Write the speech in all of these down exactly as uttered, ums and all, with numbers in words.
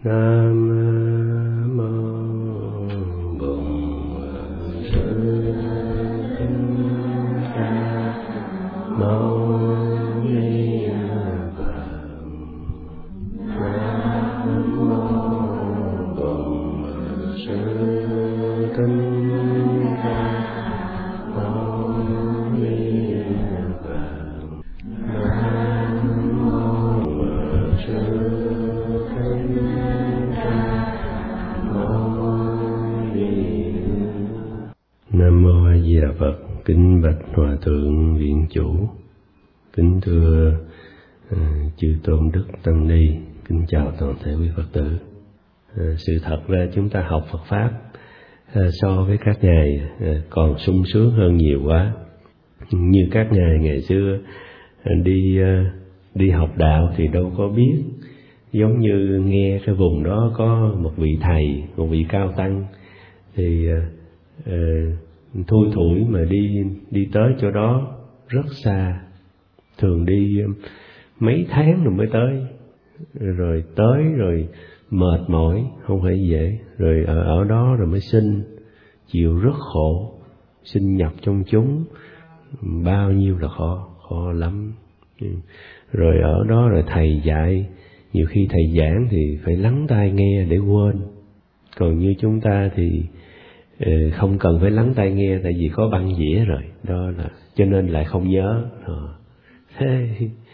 Nam mô Bổn Sư Thích Ca Mâu Ni Phật. Nam mô Bổn Sư Thích Ca Mâu Ni Phật. Nam mô Bổn Sư Nam mô A Di Đà Phật. Kính bạch Hòa thượng Viện Chủ, kính thưa uh, chư tôn đức tăng ni, kính chào toàn thể quý Phật tử. Uh, sự thật ra chúng ta học Phật pháp uh, so với các ngài uh, còn sung sướng hơn nhiều quá. Như các ngài ngày xưa uh, đi uh, đi học đạo thì đâu có biết, giống như nghe cái vùng đó có một vị thầy, một vị cao tăng thì uh, uh, thui thủi mà đi đi tới chỗ đó rất xa, thường đi mấy tháng rồi mới tới, rồi tới rồi mệt mỏi không phải dễ, rồi ở ở đó rồi mới sinh, chịu rất khổ, sinh nhập trong chúng bao nhiêu là khó, khó lắm. Rồi ở đó rồi thầy dạy, nhiều khi thầy giảng thì phải lắng tai nghe để quên, còn như chúng ta thì không cần phải lắng tai nghe, tại vì có băng dĩa rồi, đó là cho nên lại không nhớ. Thế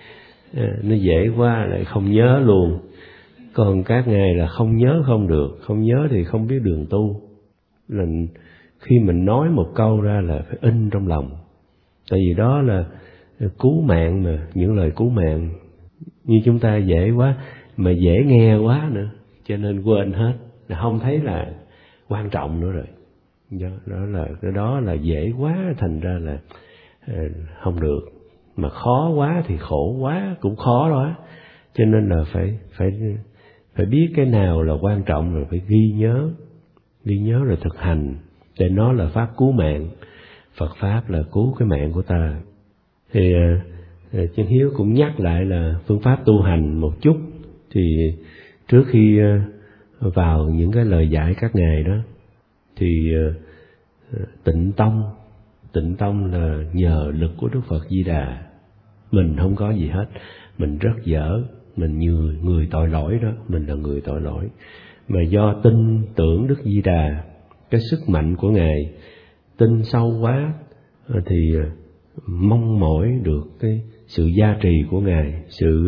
nó dễ quá lại không nhớ luôn. Còn các ngài là không nhớ không được, không nhớ thì không biết đường tu. Là khi mình nói một câu ra là phải in trong lòng, tại vì đó là cứu mạng mà, những lời cứu mạng. Như chúng ta dễ quá mà dễ nghe quá nữa, cho nên quên hết, là không thấy là quan trọng nữa rồi. Đó, đó là cái đó là dễ quá, thành ra là uh, không được, mà khó quá thì khổ quá cũng khó đó. Cho nên là phải phải phải biết cái nào là quan trọng rồi phải ghi nhớ, ghi nhớ rồi thực hành, để nó là pháp cứu mạng. Phật pháp là cứu cái mạng của ta. Thì uh, Chân Hiếu cũng nhắc lại là phương pháp tu hành một chút. Thì trước khi uh, vào những cái lời dạy các ngài đó, thì uh, Tịnh Tông, Tịnh Tông là nhờ lực của Đức Phật Di Đà. Mình không có gì hết, mình rất dở, mình như người tội lỗi đó, mình là người tội lỗi. Mà do tin tưởng Đức Di Đà, cái sức mạnh của Ngài, tin sâu quá, thì mong mỏi được cái sự gia trì của Ngài, sự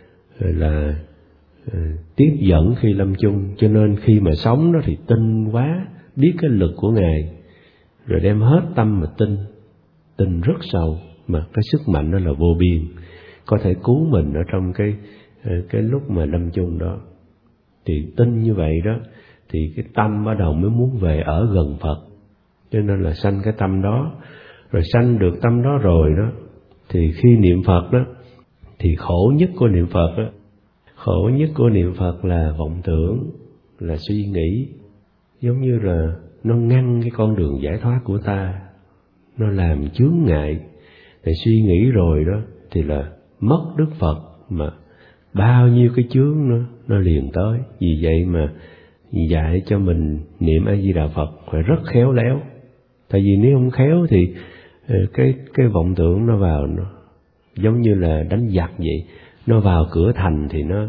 là tiếp dẫn khi lâm chung. Cho nên khi mà sống đó thì tin quá, biết cái lực của Ngài, rồi đem hết tâm mà tin, tin rất sâu, mà cái sức mạnh đó là vô biên, có thể cứu mình ở trong cái cái lúc mà lâm chung đó. Thì tin như vậy đó, thì cái tâm bắt đầu mới muốn về ở gần Phật, cho nên là sanh cái tâm đó. Rồi sanh được tâm đó rồi đó, thì khi niệm Phật đó, thì khổ nhất của niệm Phật đó, khổ nhất của niệm Phật là vọng tưởng, là suy nghĩ, giống như là nó ngăn cái con đường giải thoát của ta, nó làm chướng ngại. Để suy nghĩ rồi đó thì là mất Đức Phật, mà bao nhiêu cái chướng nó, nó liền tới. Vì vậy mà dạy cho mình niệm A Di Đà Phật phải rất khéo léo. Tại vì nếu không khéo thì cái cái vọng tưởng nó vào, nó giống như là đánh giặc vậy, nó vào cửa thành thì nó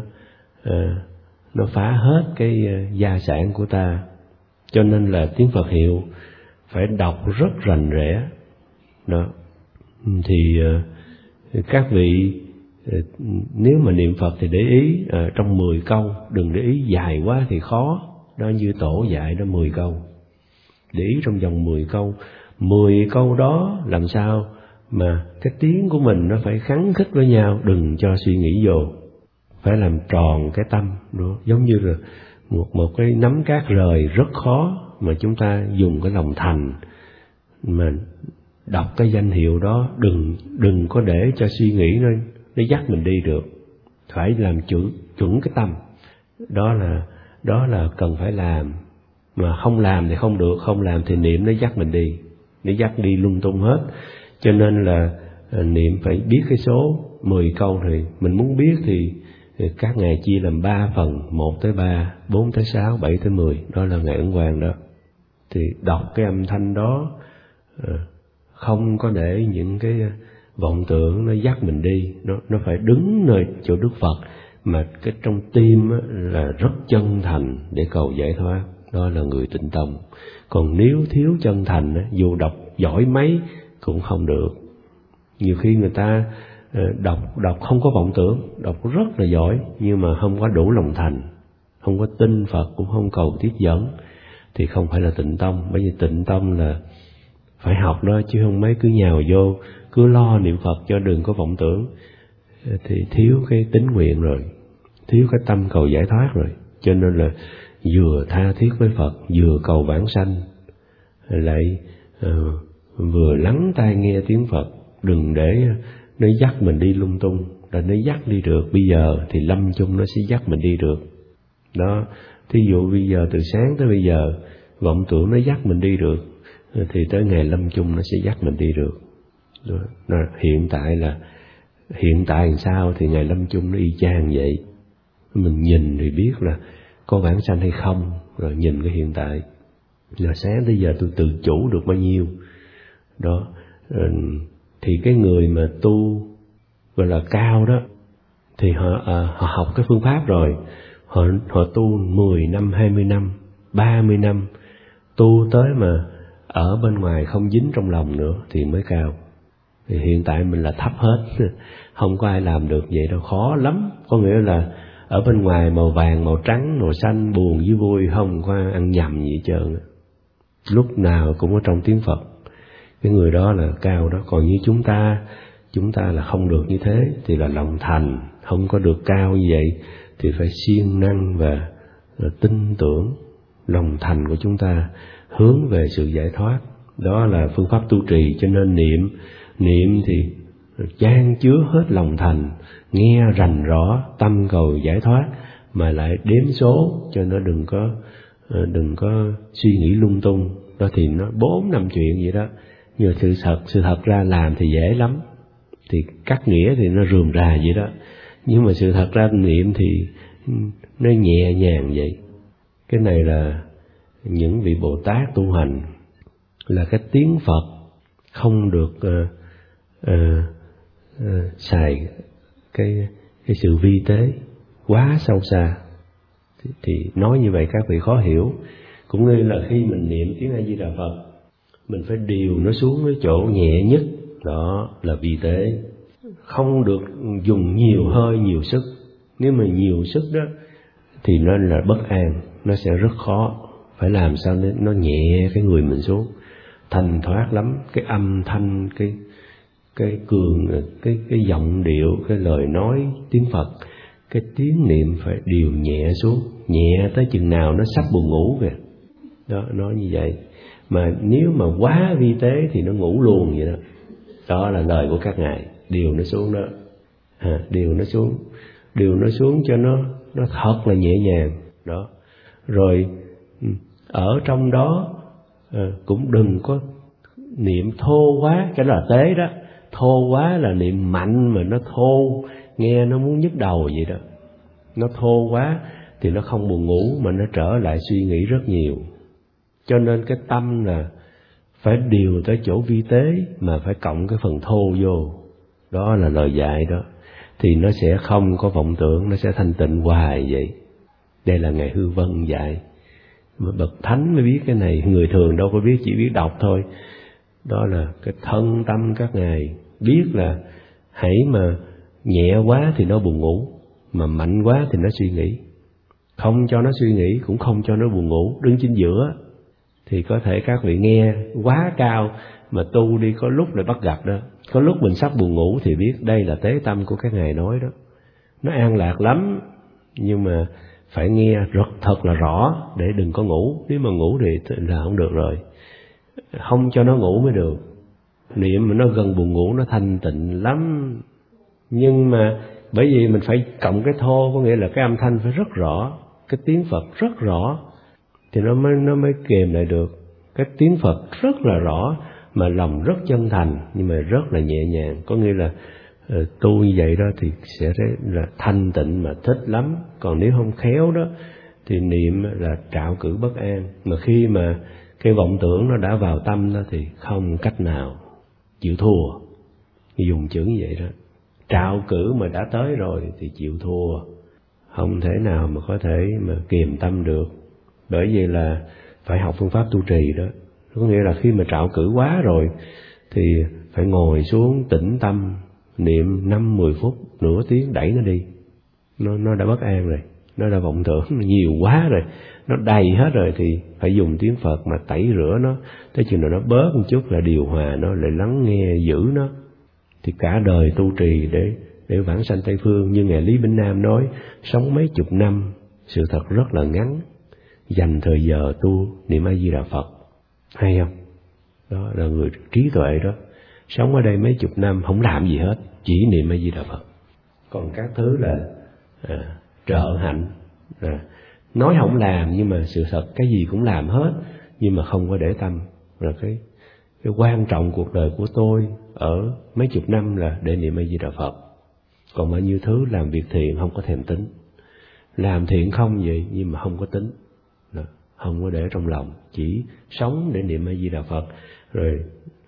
nó phá hết cái gia sản của ta. Cho nên là tiếng Phật hiệu phải đọc rất rành rẽ đó. Thì các vị nếu mà niệm Phật thì để ý trong mười câu, đừng để ý dài quá thì khó đó. Như tổ dạy đó mười câu, để ý trong vòng mười câu. Mười câu đó làm sao mà cái tiếng của mình nó phải khắng khích với nhau, đừng cho suy nghĩ vô, phải làm tròn cái tâm đó. Giống như là một một cái nắm cát rời rất khó, mà chúng ta dùng cái lòng thành mà đọc cái danh hiệu đó, đừng đừng có để cho suy nghĩ nó nó dắt mình đi được. Phải làm chuẩn chuẩn cái tâm đó, là đó là cần phải làm. Mà không làm thì không được, không làm thì niệm nó dắt mình đi, nó dắt đi lung tung hết. Cho nên là niệm phải biết cái số mười câu. Thì mình muốn biết thì Các ngày chia làm ba phần, một tới ba, bốn tới sáu, bảy tới mười, đó là ngày ấn quang đó. Thì đọc cái âm thanh đó, không có để những cái vọng tưởng nó dắt mình đi, nó nó phải đứng nơi chỗ Đức Phật, mà cái trong tim á, là rất chân thành để cầu giải thoát, đó là người tịnh tông. Còn nếu thiếu chân thành á, dù đọc giỏi mấy cũng không được. Nhiều khi người ta đọc đọc không có vọng tưởng, đọc rất là giỏi nhưng mà không có đủ lòng thành, không có tin Phật, cũng không cầu tiếp dẫn, thì không phải là tịnh tông. Bởi vì tịnh tông là phải học đó, chứ không mấy cứ nhào vô cứ lo niệm Phật cho đừng có vọng tưởng, thì thiếu cái tín nguyện rồi, thiếu cái tâm cầu giải thoát rồi. Cho nên là vừa tha thiết với Phật, vừa cầu vãng sanh, lại uh, vừa lắng tai nghe tiếng Phật, đừng để nó dắt mình đi lung tung. Là nó dắt đi được bây giờ thì lâm chung nó sẽ dắt mình đi được đó. Thí dụ bây giờ từ sáng tới bây giờ vọng tưởng nó dắt mình đi được, thì tới ngày lâm chung nó sẽ dắt mình đi được. Đó. Hiện tại là hiện tại làm sao thì ngày lâm chung nó y chang vậy. Mình nhìn thì biết là có vãng sanh hay không, rồi nhìn cái hiện tại là sáng tới giờ tôi tự chủ được bao nhiêu đó. Thì cái người mà tu gọi là cao đó, thì họ, à, họ học cái phương pháp rồi, họ, họ tu mười năm, hai mươi năm, ba mươi năm, tu tới mà ở bên ngoài không dính trong lòng nữa thì mới cao. Thì hiện tại mình là thấp hết, không có ai làm được vậy đâu, khó lắm. Có nghĩa là ở bên ngoài màu vàng, màu trắng, màu xanh, buồn với vui, không có ăn nhầm gì hết trơn, lúc nào cũng ở trong tiếng Phật. Cái người đó là cao đó. Còn như chúng ta, chúng ta là không được như thế, thì là lòng thành không có được cao như vậy, thì phải siêng năng và tin tưởng lòng thành của chúng ta hướng về sự giải thoát. Đó là phương pháp tu trì. Cho nên niệm niệm thì chan chứa hết lòng thành, nghe rành rõ tâm cầu giải thoát, mà lại đếm số cho nó đừng có đừng có suy nghĩ lung tung. Đó thì nó bốn năm chuyện vậy đó. Nhưng sự thật sự thật ra làm thì dễ lắm, thì cắt nghĩa thì nó rườm rà vậy đó. Nhưng mà sự thật ra niệm thì nó nhẹ nhàng vậy. Cái này là những vị Bồ Tát tu hành, là cái tiếng Phật không được uh, uh, uh, xài cái cái sự vi tế quá sâu xa. Thì, thì nói như vậy các vị khó hiểu. Cũng như là khi mình niệm tiếng A Di Đà Phật, mình phải điều nó xuống cái chỗ nhẹ nhất, đó là vi tế. Không được dùng nhiều hơi, nhiều sức. Nếu mà nhiều sức đó thì nó là bất an, nó sẽ rất khó. Phải làm sao để nó nhẹ cái người mình xuống, thanh thoát lắm. Cái âm thanh, cái cái cường, cái cái giọng điệu, cái lời nói tiếng Phật, cái tiếng niệm phải điều nhẹ xuống, nhẹ tới chừng nào nó sắp buồn ngủ kìa. Đó, nói như vậy. Mà nếu mà quá vi tế thì nó ngủ luôn vậy đó. Đó là lời của các ngài, điều nó xuống đó, à, điều nó xuống, điều nó xuống cho nó nó thật là nhẹ nhàng đó. Rồi ở trong đó à, cũng đừng có niệm thô quá, cái đó là tế đó. Thô quá là niệm mạnh mà nó thô, nghe nó muốn nhức đầu vậy đó. Nó thô quá thì nó không buồn ngủ, mà nó trở lại suy nghĩ rất nhiều. Cho nên cái tâm là phải điều tới chỗ vi tế, mà phải cộng cái phần thô vô. Đó là lời dạy đó. Thì nó sẽ không có vọng tưởng, nó sẽ thanh tịnh hoài vậy. Đây là Ngài Hư Vân dạy. Mà bậc thánh mới biết cái này, người thường đâu có biết, chỉ biết đọc thôi. Đó là cái thân tâm các ngài biết là hãy mà nhẹ quá thì nó buồn ngủ, mà mạnh quá thì nó suy nghĩ. Không cho nó suy nghĩ, cũng không cho nó buồn ngủ, đứng chính giữa. Thì có thể các vị nghe quá cao mà tu đi, có lúc lại bắt gặp đó. Có lúc mình sắp buồn ngủ thì biết đây là tế tâm của các ngài nói đó. Nó an lạc lắm, nhưng mà phải nghe rất thật là rõ để đừng có ngủ. Nếu mà ngủ thì là không được rồi. Không cho nó ngủ mới được. Niệm mà nó gần buồn ngủ nó thanh tịnh lắm. Nhưng mà bởi vì mình phải cộng cái thô, có nghĩa là cái âm thanh phải rất rõ, cái tiếng Phật rất rõ thì nó mới nó mới kềm lại được. Cái tiếng Phật rất là rõ mà lòng rất chân thành, nhưng mà rất là nhẹ nhàng. Có nghĩa là tu như vậy đó thì sẽ thấy là thanh tịnh mà thích lắm. Còn nếu không khéo đó thì niệm là trạo cử bất an, mà khi mà cái vọng tưởng nó đã vào tâm đó thì không cách nào, chịu thua. Dùng chữ như vậy đó, trạo cử mà đã tới rồi thì chịu thua, không thể nào mà có thể mà kiềm tâm được. Bởi vì là phải học phương pháp tu trì đó, có nghĩa là khi mà trạo cử quá rồi thì phải ngồi xuống tĩnh tâm, niệm năm mười phút, nửa tiếng đẩy nó đi. Nó nó đã bất an rồi, nó đã vọng tưởng nhiều quá rồi, nó đầy hết rồi thì phải dùng tiếng Phật mà tẩy rửa nó, tới chừng nào nó bớt một chút là điều hòa nó, lại lắng nghe giữ nó. Thì cả đời tu trì để để vãng sanh Tây Phương, như Ngài Lý Bỉnh Nam nói, sống mấy chục năm, sự thật rất là ngắn, dành thời giờ tu niệm A Di Đà Phật, hay không? Đó là người trí tuệ đó, sống ở đây mấy chục năm không làm gì hết, chỉ niệm A Di Đà Phật. Còn các thứ là à, trợ hạnh, à, nói không làm nhưng mà sự thật cái gì cũng làm hết, nhưng mà không có để tâm. Là cái cái quan trọng cuộc đời của tôi ở mấy chục năm là để niệm A Di Đà Phật. Còn bao nhiêu thứ làm việc thiện không có thèm tính, làm thiện không vậy nhưng mà không có tính, không có để trong lòng, chỉ sống để niệm A Di Đà Phật, rồi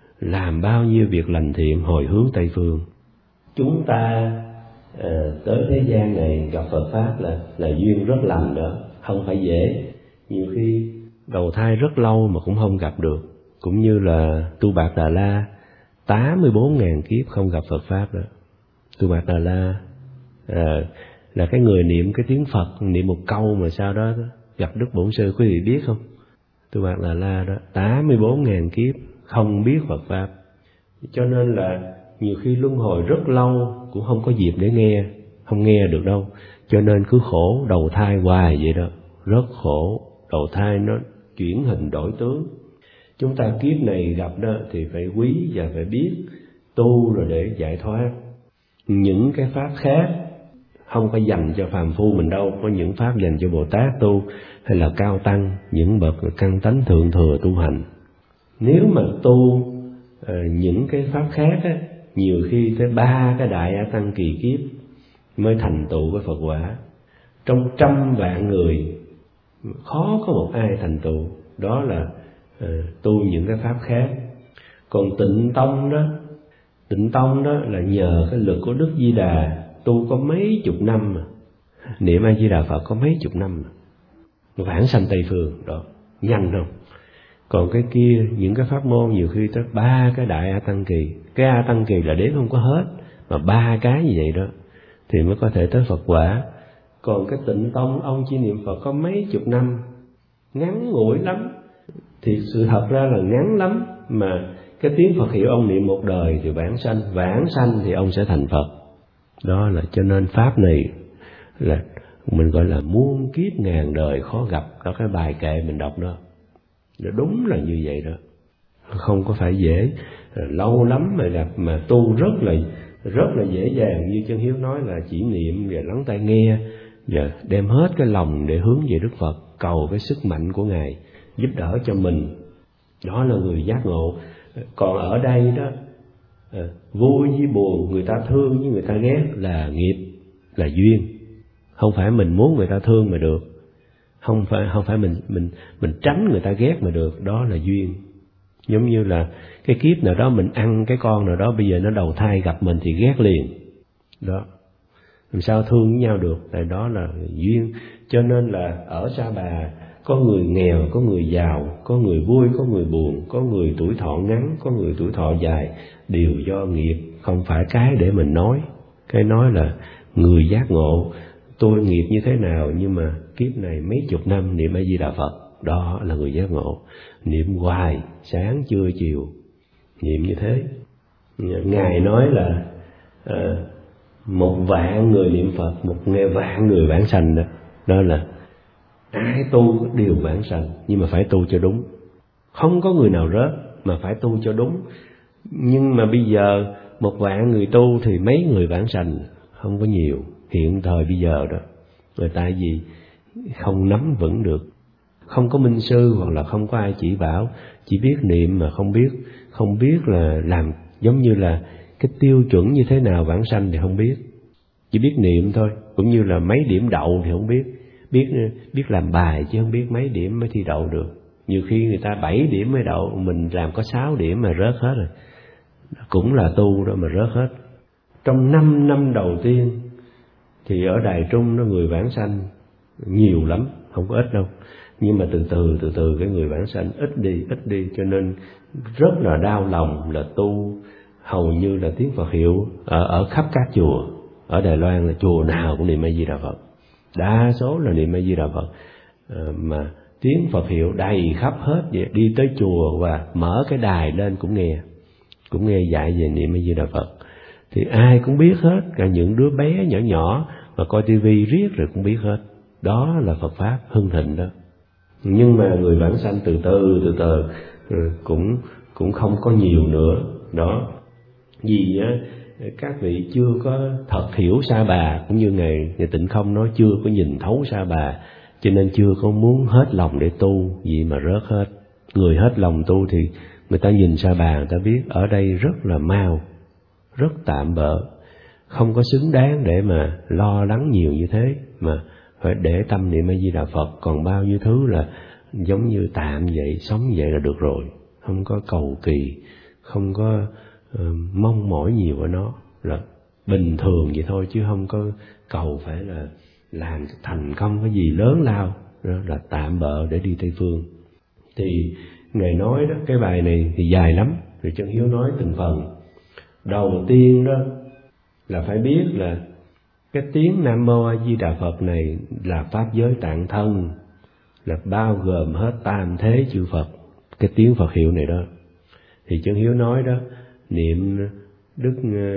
làm bao nhiêu việc lành thiện hồi hướng Tây Phương. Chúng ta à, tới thế gian này gặp Phật Pháp là là duyên rất lành đó, không phải dễ. Nhiều khi đầu thai rất lâu mà cũng không gặp được, cũng như là Tu Bạt Đà La tám mươi bốn ngàn kiếp không gặp Phật Pháp đó. Tu Bạt Đà La à, là cái người niệm cái tiếng Phật, niệm một câu mà sau đó, đó gặp Đức Bổn Sư, quý vị biết không? Tu Bạt Đà La đó tám mươi bốn ngàn kiếp không biết Phật Pháp, cho nên là nhiều khi luân hồi rất lâu cũng không có dịp để nghe, không nghe được đâu, cho nên cứ khổ đầu thai hoài vậy đó, rất khổ. Đầu thai nó chuyển hình đổi tướng. Chúng ta kiếp này gặp đó thì phải quý và phải biết tu rồi để giải thoát. Những cái pháp khác không có dành cho phàm phu mình đâu, có những pháp dành cho Bồ Tát tu, hay là cao tăng, những bậc căn tánh thượng thừa tu hành. Nếu mà tu uh, những cái pháp khác á, nhiều khi tới ba cái đại A Tăng kỳ kiếp mới thành tựu cái Phật quả. Trong trăm vạn người khó có một ai thành tựu, đó là uh, tu những cái pháp khác. Còn Tịnh Tông đó, Tịnh Tông đó là nhờ cái lực của Đức Di Đà, tu có mấy chục năm mà, niệm A Di Đà Phật có mấy chục năm mà, vãng sanh Tây Phương đó, nhanh không? Còn cái kia, những cái pháp môn nhiều khi tới ba cái đại A Tăng kỳ, cái A Tăng kỳ là đếm không có hết, mà ba cái như vậy đó thì mới có thể tới Phật quả. Còn cái Tịnh Tông ông chỉ niệm Phật có mấy chục năm, ngắn ngủi lắm. Thì sự thật ra là ngắn lắm, mà cái tiếng Phật hiệu ông niệm một đời thì vãng sanh, vãng sanh thì ông sẽ thành Phật. Đó là cho nên pháp này là mình gọi là muôn kiếp ngàn đời khó gặp. Đó cái bài kệ mình đọc đó, đúng là như vậy đó, không có phải dễ. Lâu lắm mà gặp, mà tu rất là rất là dễ dàng. Như Chân Hiếu nói là chỉ niệm và lắng tai nghe, và đem hết cái lòng để hướng về Đức Phật, cầu cái sức mạnh của Ngài giúp đỡ cho mình. Đó là người giác ngộ. Còn ở đây đó, vui với buồn, người ta thương với người ta ghét là nghiệp, là duyên. Không phải mình muốn người ta thương mà được, không phải không phải mình mình mình tránh người ta ghét mà được, đó là duyên. Giống như là cái kiếp nào đó mình ăn cái con nào đó, bây giờ nó đầu thai gặp mình thì ghét liền. Đó, làm sao thương với nhau được, tại đó là duyên. Cho nên là ở Sa Bà có người nghèo, có người giàu, có người vui, có người buồn, có người tuổi thọ ngắn, có người tuổi thọ dài, đều do nghiệp, không phải cái để mình nói. Cái nói là người giác ngộ, tôi nghiệp như thế nào nhưng mà kiếp này mấy chục năm niệm A Di Đà Phật, đó là người giác ngộ. Niệm hoài, sáng trưa chiều, niệm như thế. Ngài nói là à, một vạn người niệm Phật, một nghe vạn người vãng sanh đó. Đó là ai tu đều vãng sanh, nhưng mà phải tu cho đúng. Không có người nào rớt, mà phải tu cho đúng. Nhưng mà bây giờ một vạn người tu thì mấy người vãng sanh, không có nhiều. Hiện thời bây giờ đó, người ta gì không nắm vững được, không có minh sư hoặc là không có ai chỉ bảo, chỉ biết niệm mà không biết không biết là làm. Giống như là cái tiêu chuẩn như thế nào vãng sanh thì không biết, chỉ biết niệm thôi. Cũng như là mấy điểm đậu thì không biết, biết biết làm bài chứ không biết mấy điểm mới thi đậu được. Nhiều khi người ta bảy điểm mới đậu, mình làm có sáu điểm mà rớt hết rồi, cũng là tu đó mà rớt hết. Trong năm năm đầu tiên thì ở Đài Trung nó người vãng sanh nhiều lắm, không có ít đâu. Nhưng mà từ từ từ từ cái người vãng sanh ít đi ít đi, cho nên rất là đau lòng là tu hầu như là tiếng Phật hiệu ở ở khắp các chùa. Ở Đài Loan là chùa nào cũng niệm A Di Đà Phật, đa số là niệm A Di Đà Phật, à, mà tiếng Phật hiệu đầy khắp hết vậy. Đi tới chùa và mở cái đài lên cũng nghe, cũng nghe dạy về niệm A Di Đà Phật, thì ai cũng biết hết, cả những đứa bé nhỏ nhỏ mà coi tivi riết rồi cũng biết hết. Đó là Phật pháp hưng thịnh đó. Nhưng mà người vãng sanh từ từ từ từ cũng cũng không có nhiều nữa đó. Vì á, các vị chưa có thật hiểu Sa Bà, cũng như ngài ngài Tịnh Không nói chưa có nhìn thấu Sa Bà, cho nên chưa có muốn hết lòng để tu, vì mà rớt hết. Người hết lòng tu thì người ta nhìn Sa Bà, người ta biết ở đây rất là mau, rất tạm bợ, không có xứng đáng để mà lo lắng nhiều như thế, mà phải để tâm niệm A Di Đà Phật. Còn bao nhiêu thứ là giống như tạm vậy, sống vậy là được rồi, không có cầu kỳ, không có uh, mong mỏi nhiều ở nó, là bình thường vậy thôi, chứ không có cầu phải là làm thành công cái gì lớn lao. Đó là tạm bợ để đi Tây Phương. Thì ngài nói đó, cái bài này thì dài lắm, rồi Chân Hiếu nói từng phần. Đầu tiên đó là phải biết là cái tiếng Nam Mô A Di Đà Phật này là pháp giới tạng thân, là bao gồm hết tam thế chư Phật, cái tiếng Phật hiệu này đó. Thì Chân Hiếu nói đó, niệm Đức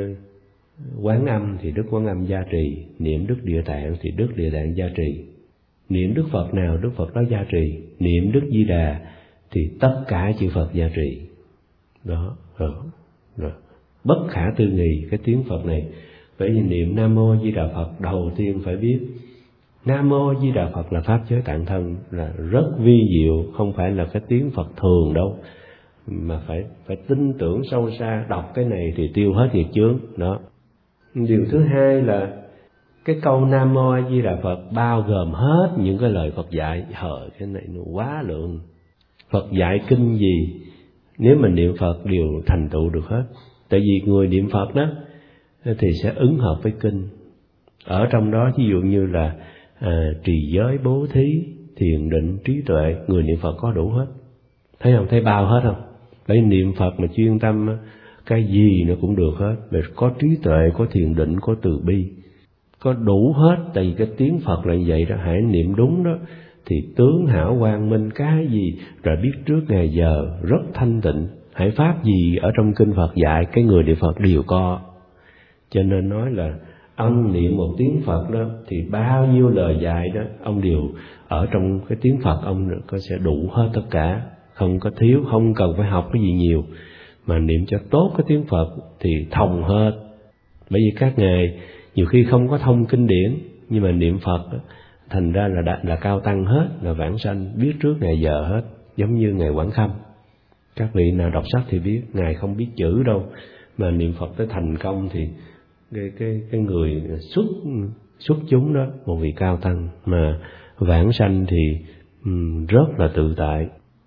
Quán Âm thì Đức Quán Âm gia trì, niệm Đức Địa Tạng thì Đức Địa Tạng gia trì, niệm Đức Phật nào Đức Phật đó gia trì, niệm Đức Di Đà thì tất cả chư Phật gia trì. Đó, rồi, rồi. Bất khả tư nghì cái tiếng Phật này. Bởi vì niệm Nam Mô Di Đà Phật đầu tiên phải biết Nam Mô Di Đà Phật là pháp giới tạng thân, là rất vi diệu, không phải là cái tiếng Phật thường đâu, mà phải phải tin tưởng sâu xa. Đọc cái này thì tiêu hết nghiệp chướng đó. Điều thứ hai là cái câu Nam Mô A Di Đà Phật bao gồm hết những cái lời Phật dạy. Hời, cái này nó quá lượng. Phật dạy kinh gì nếu mình niệm Phật đều thành tựu được hết. Tại vì người niệm Phật đó thì sẽ ứng hợp với kinh. Ở trong đó ví dụ như là à, trì giới, bố thí, thiền định, trí tuệ, người niệm Phật có đủ hết. Thấy không? Thấy bao hết không? Bởi niệm Phật mà chuyên tâm, cái gì nó cũng được hết. Bởi có trí tuệ, có thiền định, có từ bi, có đủ hết. Tại vì cái tiếng Phật là như vậy đó. Hãy niệm đúng đó thì tướng hảo quang minh, cái gì rồi biết trước ngày giờ, rất thanh tịnh. Hãy pháp gì ở trong kinh Phật dạy, cái người niệm Phật đều có. Cho nên nói là ông niệm một tiếng Phật đó thì bao nhiêu lời dạy đó ông đều ở trong cái tiếng Phật, ông có sẽ đủ hết tất cả, không có thiếu, không cần phải học cái gì nhiều, mà niệm cho tốt cái tiếng Phật thì thông hết. Bởi vì các ngài nhiều khi không có thông kinh điển, nhưng mà niệm Phật đó, thành ra là là cao tăng hết, là vãng sanh, biết trước ngày giờ hết. Giống như ngài Quảng Khâm, các vị nào đọc sách thì biết, ngài không biết chữ đâu, mà niệm Phật tới thành công thì cái cái cái người xuất xuất chúng đó, một vị cao tăng, mà vãng sanh thì um, rất là tự tại,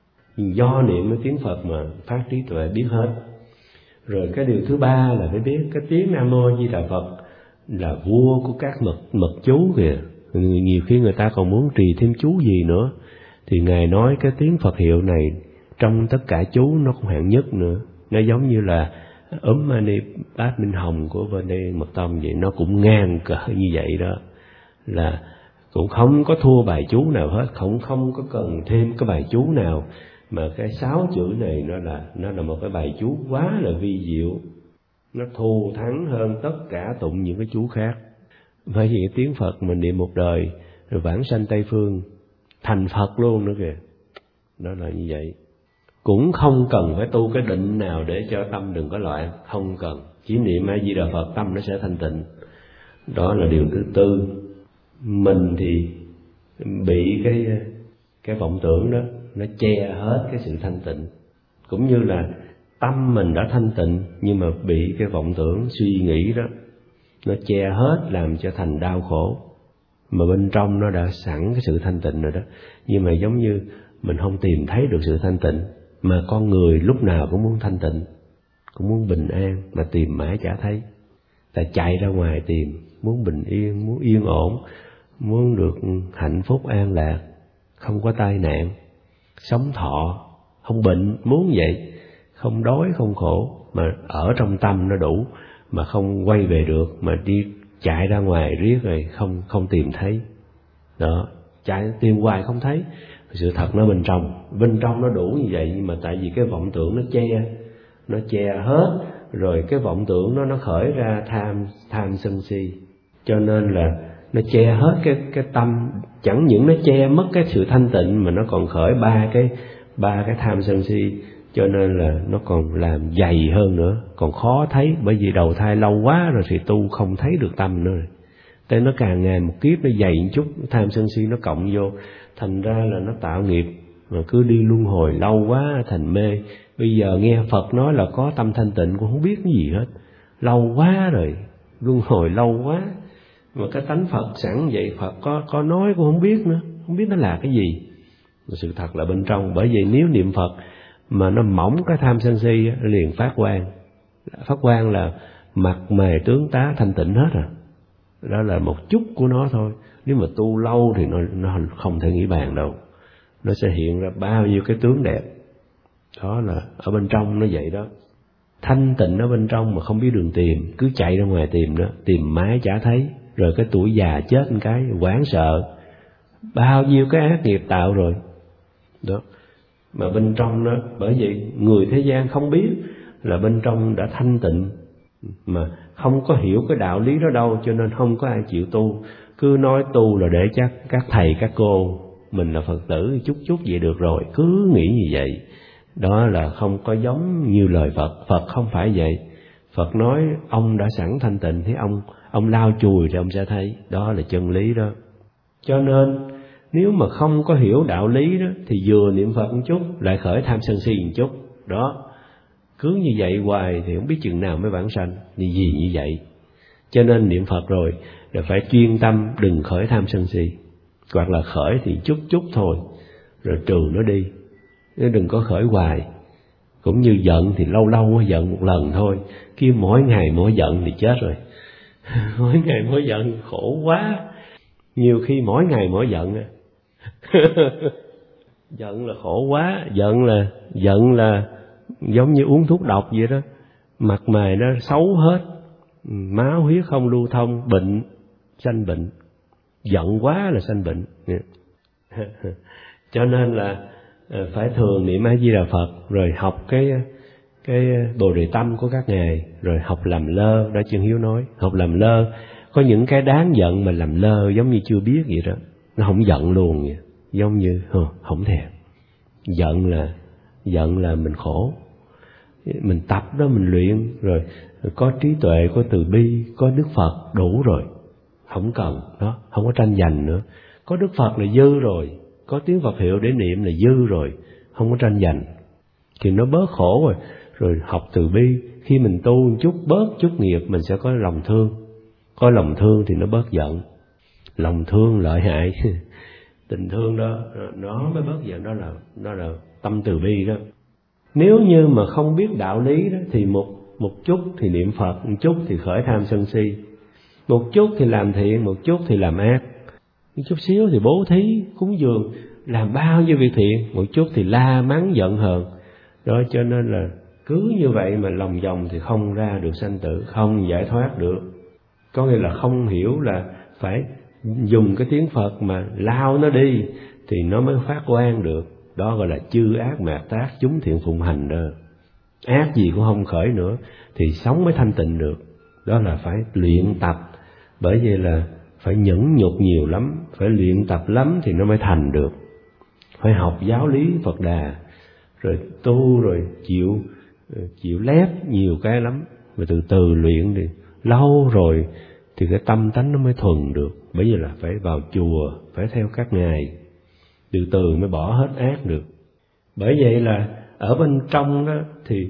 do niệm cái tiếng Phật mà phát trí tuệ biết hết. Rồi cái điều thứ ba là phải biết cái tiếng Nam Mô Di Đà Phật là vua của các mật mật chú kìa. Nhiều khi người ta còn muốn trì thêm chú gì nữa, thì ngài nói cái tiếng Phật hiệu này trong tất cả chú nó cũng hạng nhất nữa. Nó giống như là Ấm Mani Bát Minh Hồng của bên đây Mật Tông vậy, nó cũng ngang cỡ như vậy đó, là cũng không có thua bài chú nào hết, không không có cần thêm cái bài chú nào, mà cái sáu chữ này nó là nó là một cái bài chú quá là vi diệu, nó thù thắng hơn tất cả tụng những cái chú khác. Bởi vì tiếng Phật mình niệm một đời rồi vãng sanh Tây Phương thành Phật luôn nữa kìa. Đó là như vậy. Cũng không cần phải tu cái định nào để cho tâm đừng có loạn, không cần, chỉ niệm A Di Đà Phật tâm nó sẽ thanh tịnh. Đó là điều thứ tư. Mình thì bị cái cái vọng tưởng đó nó che hết cái sự thanh tịnh, cũng như là tâm mình đã thanh tịnh nhưng mà bị cái vọng tưởng suy nghĩ đó nó che hết, làm cho thành đau khổ. Mà bên trong nó đã sẵn cái sự thanh tịnh rồi đó, nhưng mà giống như mình không tìm thấy được sự thanh tịnh. Mà con người lúc nào cũng muốn thanh tịnh, cũng muốn bình an, mà tìm mãi chả thấy. Ta chạy ra ngoài tìm, muốn bình yên, muốn yên ổn, muốn được hạnh phúc an lạc, không có tai nạn, sống thọ, không bệnh, muốn vậy, không đói không khổ, mà ở trong tâm nó đủ, mà không quay về được, mà đi chạy ra ngoài riết rồi không không tìm thấy. Đó, chạy tìm hoài không thấy. Sự thật nó bên trong, bên trong nó đủ như vậy, nhưng mà tại vì cái vọng tưởng nó che, nó che hết, rồi cái vọng tưởng nó nó khởi ra tham, tham sân si, cho nên là nó che hết cái cái tâm. Chẳng những nó che mất cái sự thanh tịnh mà nó còn khởi ba cái ba cái tham sân si, cho nên là nó còn làm dày hơn nữa, còn khó thấy. Bởi vì đầu thai lâu quá rồi thì tu không thấy được tâm nữa rồi. Thế nó càng ngày một kiếp nó dày một chút, tham sân si nó cộng vô, thành ra là nó tạo nghiệp, mà cứ đi luân hồi lâu quá thành mê. Bây giờ nghe Phật nói là có tâm thanh tịnh cũng không biết cái gì hết, lâu quá rồi, luân hồi lâu quá, mà cái tánh Phật sẵn vậy, Phật có có nói cũng không biết nữa, không biết nó là cái gì. Mà sự thật là bên trong. Bởi vậy nếu niệm Phật mà nó mỏng cái tham sân si liền phát quang. Phát quang là mặt mày tướng tá thanh tịnh hết à. Đó là một chút của nó thôi. Nếu mà tu lâu thì nó, nó không thể nghĩ bàn đâu. Nó sẽ hiện ra bao nhiêu cái tướng đẹp. Đó là ở bên trong nó vậy đó. Thanh tịnh ở bên trong mà không biết đường tìm, cứ chạy ra ngoài tìm đó, tìm mãi chả thấy. Rồi cái tuổi già chết một cái hoảng sợ, bao nhiêu cái ác nghiệp tạo rồi. Đó. Mà bên trong đó, bởi vậy người thế gian không biết là bên trong đã thanh tịnh, mà không có hiểu cái đạo lý đó đâu, cho nên không có ai chịu tu. Cứ nói tu là để chắc các thầy các cô mình là Phật tử chút chút vậy được rồi, cứ nghĩ như vậy. Đó là không có giống như lời Phật. Phật không phải vậy. Phật nói ông đã sẵn thanh tịnh thì ông ông lau chùi thì ông sẽ thấy. Đó là chân lý đó. Cho nên nếu mà không có hiểu đạo lý đó thì vừa niệm Phật một chút lại khởi tham sân si một chút. Đó, cứ như vậy hoài thì không biết chừng nào mới vãng sanh. Vì gì như vậy? Cho nên niệm Phật rồi là phải chuyên tâm, đừng khởi tham sân si. Hoặc là khởi thì chút chút thôi, rồi trừ nó đi, chứ đừng có khởi hoài. Cũng như giận thì lâu lâu mới giận một lần thôi, kia mỗi ngày mỗi giận thì chết rồi. Mỗi ngày mỗi giận khổ quá. Nhiều khi mỗi ngày mỗi giận giận là khổ quá. Giận là giận là giống như uống thuốc độc vậy đó. Mặt mày nó xấu hết, máu huyết không lưu thông, bệnh, sanh bệnh. Giận quá là sanh bệnh. Cho nên là phải thường niệm A Di Đà Phật, rồi học cái cái Bồ Đề Tâm của các ngài, rồi học làm lơ. Đó Chân Hiếu nói, học làm lơ. Có những cái đáng giận mà làm lơ giống như chưa biết vậy đó, nó không giận luôn vậy. Giống như không thèm. Giận là giận là mình khổ. Mình tập đó, mình luyện rồi có trí tuệ, có từ bi, có Đức Phật đủ rồi, không cần đó, không có tranh giành nữa. Có Đức Phật là dư rồi, có tiếng Phật hiệu để niệm là dư rồi, không có tranh giành thì nó bớt khổ rồi. Rồi học từ bi, khi mình tu một chút bớt chút nghiệp mình sẽ có lòng thương. Có lòng thương thì nó bớt giận. Lòng thương lợi hại. Tình thương đó nó mới bớt giận. Đó là đó là tâm từ bi đó. Nếu như mà không biết đạo lý đó thì một một chút thì niệm Phật, một chút thì khởi tham sân si, một chút thì làm thiện, một chút thì làm ác, một chút xíu thì bố thí, cúng dường, làm bao nhiêu việc thiện, một chút thì la mắng giận hờn. Đó, cho nên là cứ như vậy mà lòng vòng thì không ra được sanh tử, không giải thoát được. Có nghĩa là không hiểu là phải dùng cái tiếng Phật mà lao nó đi thì nó mới phát quang được. Đó gọi là chư ác mạt tác, chúng thiện phụng hành đó. Ác gì cũng không khởi nữa thì sống mới thanh tịnh được. Đó là phải luyện tập. Bởi vậy là phải nhẫn nhục nhiều lắm, phải luyện tập lắm thì nó mới thành được. Phải học giáo lý Phật Đà, rồi tu, rồi chịu chịu lép nhiều cái lắm, rồi từ từ luyện đi. Lâu rồi thì cái tâm tánh nó mới thuần được. Bởi vì là phải vào chùa, phải theo các ngài, từ từ mới bỏ hết ác được. Bởi vậy là ở bên trong đó thì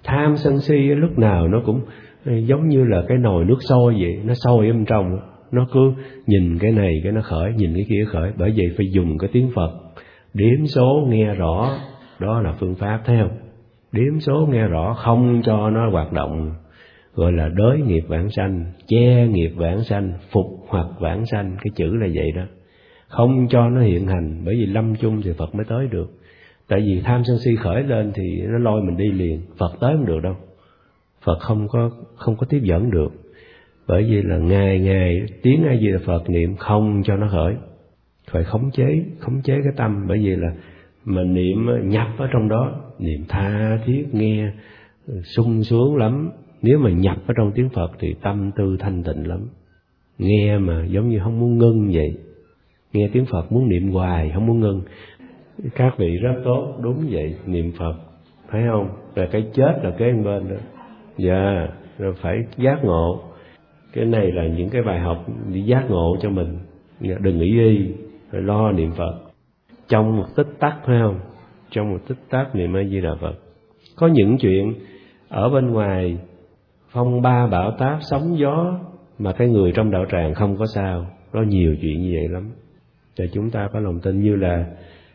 Tham sân si lúc nào nó cũng giống như là cái nồi nước sôi vậy, nó sôi ở bên trong, nó cứ nhìn cái này cái nó khởi, nhìn cái kia khởi. Bởi vậy phải dùng cái tiếng Phật đếm số nghe rõ, đó là phương pháp, thấy không? Đếm số nghe rõ, không cho nó hoạt động, gọi là đới nghiệp vãng sanh, che nghiệp vãng sanh, phục hoặc vãng sanh, cái chữ là vậy đó. Không cho nó hiện hành, bởi vì lâm chung thì Phật mới tới được. Tại vì tham sân si khởi lên thì nó lôi mình đi liền, Phật tới không được đâu. Phật không có không có tiếp dẫn được. Bởi vì là ngày ngày tiếng A Di Đà Phật niệm không cho nó khởi, phải khống chế khống chế cái tâm. Bởi vì là mình niệm nhập ở trong đó, niệm tha thiết nghe sung sướng lắm. Nếu mà nhập ở trong tiếng Phật thì tâm tư thanh tịnh lắm, nghe mà giống như không muốn ngưng vậy. Nghe tiếng Phật muốn niệm hoài, không muốn ngưng. Các vị rất tốt, đúng vậy, niệm Phật, phải không? Rồi cái chết là kế bên đó. Dạ, rồi phải giác ngộ. Cái này là những cái bài học để giác ngộ cho mình. Đừng nghĩ y, phải lo niệm Phật. Trong một tích tắc, phải không? Trong một tích tắc niệm A Di Đà Phật. Có những chuyện ở bên ngoài phong ba bão táp, sóng gió, mà cái người trong đạo tràng không có sao. Có nhiều chuyện như vậy lắm. Để chúng ta có lòng tin. Như là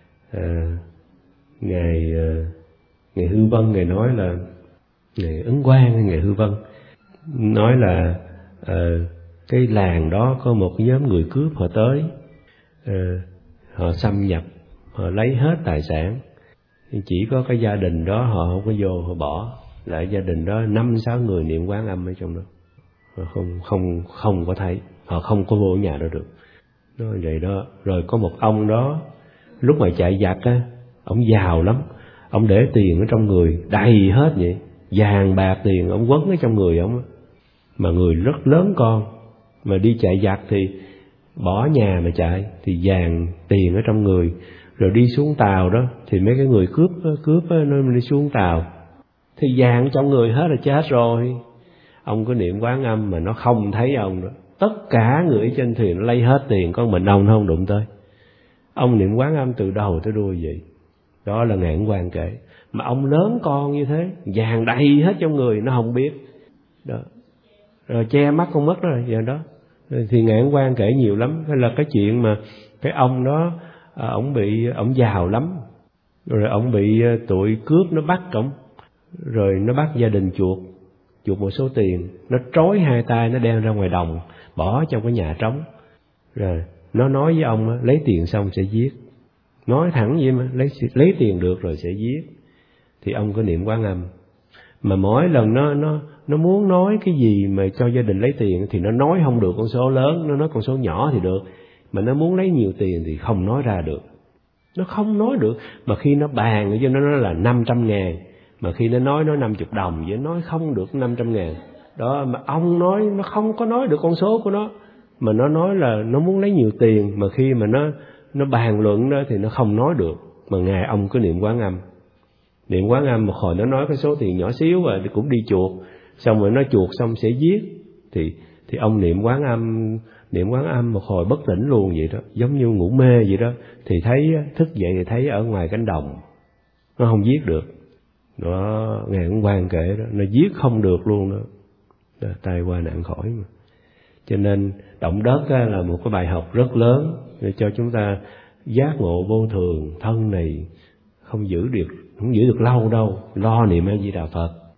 à, Ngài à, Ngài Hư Vân, Ngài nói là Ngài Ấn Quang hay Ngài Hư Vân nói là à, cái làng đó có một nhóm người cướp họ tới, à, họ xâm nhập, họ lấy hết tài sản. Chỉ có cái gia đình đó họ không có vô, họ bỏ lại. Gia đình đó năm sáu người niệm Quán Âm ở trong đó, họ không không không có thấy, họ không có vô nhà đó được. Nó vậy đó. Rồi có một ông đó lúc mà chạy giặc á, ông giàu lắm, ông để tiền ở trong người đầy hết vậy, vàng bạc tiền ông quấn ở trong người ông. Mà người rất lớn con, mà đi chạy giặc thì bỏ nhà mà chạy, thì vàng tiền ở trong người. Rồi đi xuống tàu đó thì mấy cái người cướp cướp nó đi xuống tàu thì vàng trong người hết là chết rồi. Ông có niệm Quán Âm mà nó không thấy ông nữa. Tất cả người trên thuyền nó lấy hết tiền, con mình ông nó không đụng tới. Ông niệm Quán Âm từ đầu tới đuôi vậy. Đó là Ngài Ấn Quang kể. Mà ông lớn con như thế, vàng đầy hết trong người, nó không biết đó. Rồi che mắt con mất rồi giờ đó. Thì Ngài Ấn Quang kể nhiều lắm. Hay là cái chuyện mà cái ông đó, à, ông bị ông giàu lắm, rồi ông bị tụi cướp nó bắt ông, rồi nó bắt gia đình chuột chuột một số tiền, nó trói hai tay, nó đem ra ngoài đồng bỏ trong cái nhà trống. Rồi nó nói với ông lấy tiền xong sẽ giết, nói thẳng vậy mà, lấy lấy tiền được rồi sẽ giết. Thì ông có niệm Quán Âm, mà mỗi lần nó nó nó muốn nói cái gì mà cho gia đình lấy tiền thì nó nói không được con số lớn, nó nói con số nhỏ thì được, mà nó muốn lấy nhiều tiền thì không nói ra được, nó không nói được. Mà khi nó bàn cho nó nói là năm trăm ngàn, mà khi nó nói nó năm chục đồng vậy, nói không được năm trăm ngàn đó. Mà ông nói nó không có nói được con số của nó, mà nó nói là nó muốn lấy nhiều tiền, mà khi mà nó nó bàn luận đó thì nó không nói được. Mà Ngài ông cứ niệm Quán Âm, niệm Quán Âm một hồi nó nói cái số tiền nhỏ xíu và cũng đi chuột, xong rồi nó chuột xong sẽ giết, thì thì ông niệm Quán Âm, niệm Quán Âm một hồi bất tỉnh luôn vậy đó, giống như ngủ mê vậy đó. Thì thấy thức dậy thì thấy ở ngoài cánh đồng nó không giết được đó. Ngài Ấn Quang kể đó, nó giết không được luôn đó, đó tai qua nạn khỏi mà. Cho nên động đất là một cái bài học rất lớn để cho chúng ta giác ngộ vô thường. Thân này không giữ được, không giữ được lâu đâu, lo niệm A Di Đà Phật.